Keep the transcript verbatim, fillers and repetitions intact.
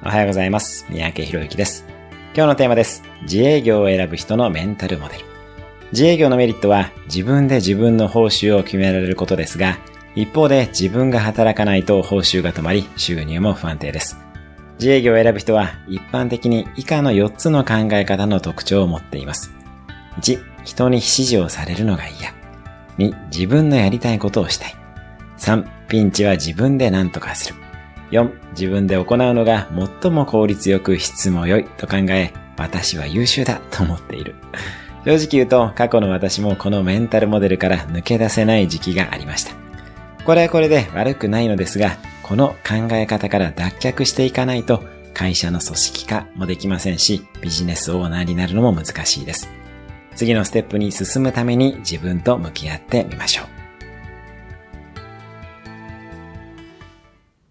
おはようございます。三宅博之です。今日のテーマです。自営業を選ぶ人のメンタルモデル。自営業のメリットは自分で自分の報酬を決められることですが、一方で自分が働かないと報酬が止まり、収入も不安定です。自営業を選ぶ人は一般的に以下のよっつの考え方の特徴を持っています。いち、人に指示をされるのが嫌。に、自分のやりたいことをしたい。さん、ピンチは自分で何とかする。よん、自分で行うのが最も効率よく質も良いと考え、私は優秀だと思っている。正直言うと、過去の私もこのメンタルモデルから抜け出せない時期がありました。これはこれで悪くないのですが、この考え方から脱却していかないと、会社の組織化もできませんし、ビジネスオーナーになるのも難しいです。次のステップに進むために自分と向き合ってみましょう。